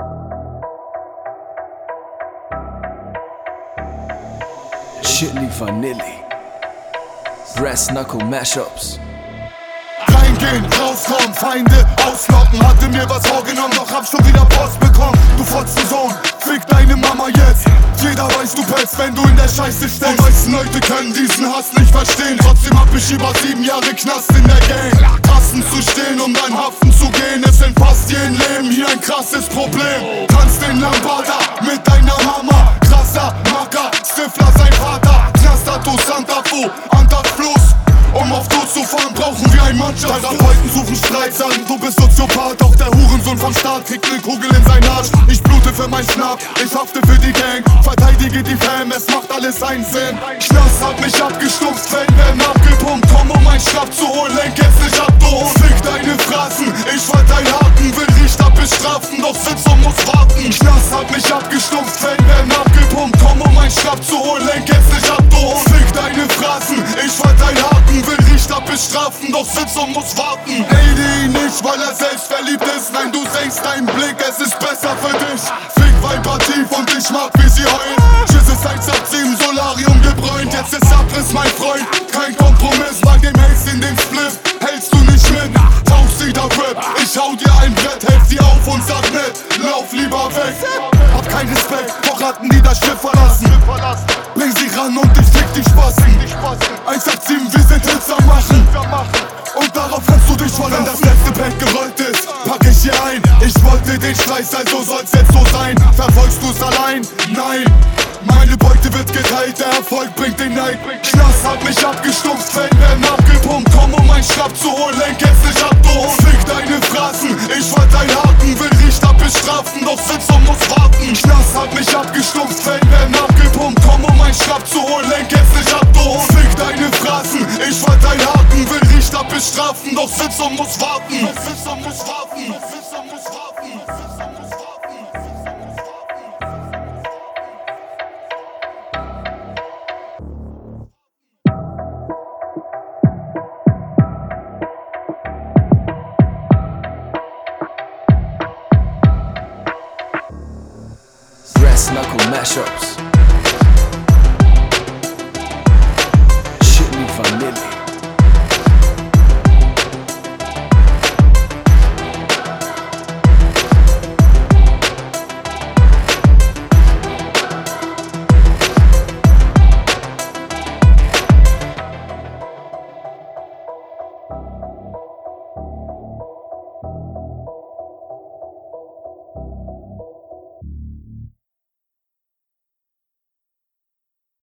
Chili Vanilli, Brass Knuckle Mashups. Reingehen, rauskommen, Feinde auslocken. Hatte mir was vorgenommen, doch hab schon wieder Post bekommen. Du Fotzensohn, fick deine Mama jetzt. Jeder weiß, du pellst, wenn du in der Scheiße steckst. Die meisten Leute können diesen Hass nicht verstehen. Trotzdem hab ich über 7 Jahre Knast in der Gang. Tasten zu stehen, um dein Haften zu gehen. Es sind fast jeden Leben hier ein krasses Problem. Kannst den Lambada mit deiner Mama. Krasser Macker, Stifler sein Vater. Knastato, Santa Fu, Fluss. Um auf Tod zu fahren, brauchen wir ein Mannschaft. Therapeuten suchen Streit, sagen du bist Soziopath. Doch der Hurensohn vom Staat kriegt ne Kugel in seinen Arsch. Ich blute für mein Schnapp, ich hafte für die Gang. Verteidige die Fam, es macht alles einen Sinn. Knast hat mich abgestumpft, Fällen werden abgepumpt. Komm um mein Schnapp zu holen, lenk jetzt nicht ab, du Hund. Fick deine Phrasen, ich verteil Haken. Will Richter bestrafen, doch sitz und muss warten. Knast hat mich abgestumpft, Fällen werden abgepumpt. Komm um mein Schnapp zu holen, lenk jetzt nicht ab, du Hund. Fick deine Phrasen, ich verteil Haken. Will Richter bestrafen, doch sitzt und muss warten. Ey, nicht, weil er selbst verliebt ist. Nein, du senkst deinen Blick, es ist besser für dich. Fick Viper tief und ich mag, wie sie heulen. Tschüss, ist 187 Solarium gebräunt. Jetzt ist Abriss, mein Freund, kein Kompromiss. Bei dem Haze in den Split hältst du nicht mit. Tauchsieder Rap, ich hau dir ein Brett. Helf dir auf und sag nett, lauf lieber weg. Hab keinen Respekt vor Ratten, die das Schiff verlassen. Bring sie ran und ich fick die Spassen. 187, wir sind Hits am Machen. Und darauf kannst du dich verlassen. Wenn das letzte Pack gerollt ist, pack ich hier ein. Ich wollte den Scheiß, also soll's jetzt so sein. Verfolgst du's allein? Nein. Meine Beute wird geteilt, der Erfolg bringt den Neid. Knast hat mich abgestumpft, Fällen werden abgepumpt. Komm um mein Schnapp zu holen, lenk jetzt nicht ab, du Hund. Fick deine Phrasen, ich verteil Haken. Will Richter bestrafen, doch sitz und muss warten. Knast hat mich abgestumpft, Fällen werden abgepumpt. Komm um mein Schnapp zu holen, lenk jetzt nicht ab, du Hund. Fick deine Phrasen, ich verteil Haken. Will Richter bestrafen, doch sitz und muss warten. Doch sitz und muss warten. Doch sitz und muss warten. Doch sitz und muss warten. Brass Knuckle Mashups. Chili Vanilli.